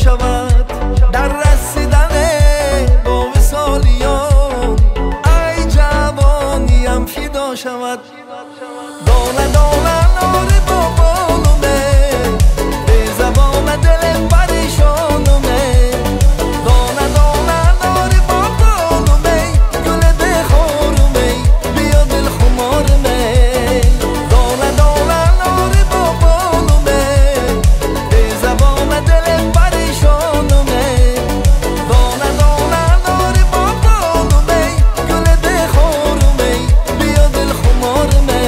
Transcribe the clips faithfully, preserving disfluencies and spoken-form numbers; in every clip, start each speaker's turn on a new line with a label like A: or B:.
A: شود در رسیدن با وصالیان ای جوانیم فدا شود دانه دانه نار با بالومه به زبان دل پریشانومه دانه دانه نار با بالومه گل بخارومه بیا دل خمارمه دانه دانه نار با بالومه به زبان دل پریشانومه دانه دانه نار با بالومه گل بخارومه بیا دل خمارمه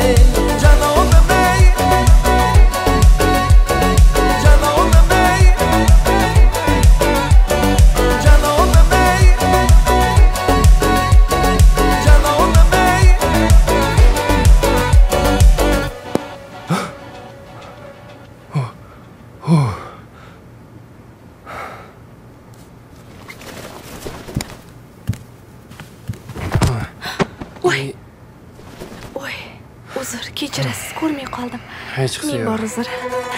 B: Voy. Voy. Uzr, kechirasiz, ko'rmay qoldim.
C: Hech qisi yo'q.
B: Ming bor uzr.